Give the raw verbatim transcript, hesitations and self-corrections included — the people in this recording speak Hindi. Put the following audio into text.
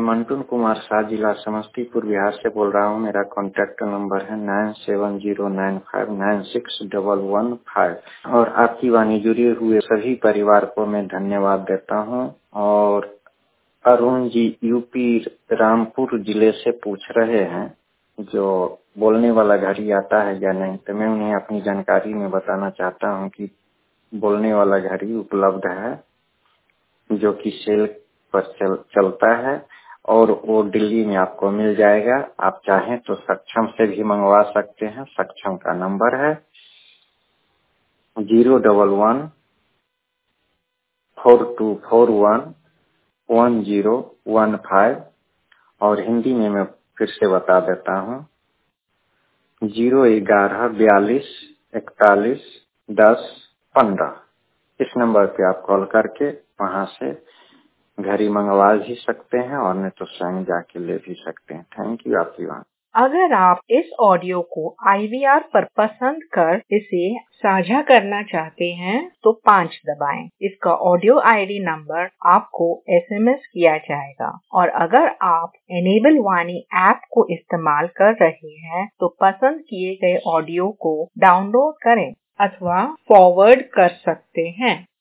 मंटून कुमार शाह, जिला समस्तीपुर, बिहार से बोल रहा हूँ। मेरा कॉन्टैक्ट नंबर है nine seven zero nine five nine six double one five. और आपकी वाणी जुड़े हुए सभी परिवार को मैं धन्यवाद देता हूँ। और अरुण जी यूपी रामपुर जिले से पूछ रहे हैं, जो बोलने वाला घड़ी आता है या नहीं, तो मैं उन्हें अपनी जानकारी में बताना चाहता हूँ कि बोलने वाला घड़ी उपलब्ध है, जो कि सेल पर चल, चलता है और वो दिल्ली में आपको मिल जाएगा। आप चाहें तो सक्षम से भी मंगवा सकते हैं। सक्षम का नंबर है zero double one four two four one one zero one five. और हिंदी में मैं फिर से बता देता हूँ, जीरो ग्यारह बयालीस इकतालीस दस पंद्रह। इस नंबर पे आप कॉल करके वहाँ से घड़ी मंगवा भी सकते हैं और नहीं तो स्वयं जाके ले भी सकते हैं। थैंक यू आपकी बात। अगर आप इस ऑडियो को आई वी आर पर पसंद कर इसे साझा करना चाहते हैं तो पाँच दबाएं। इसका ऑडियो आई डी नंबर आपको एस एम एस किया जाएगा। और अगर आप एनेबल वाणी ऐप को इस्तेमाल कर रहे हैं तो पसंद किए गए ऑडियो को डाउनलोड करें अथवा फॉरवर्ड कर सकते हैं।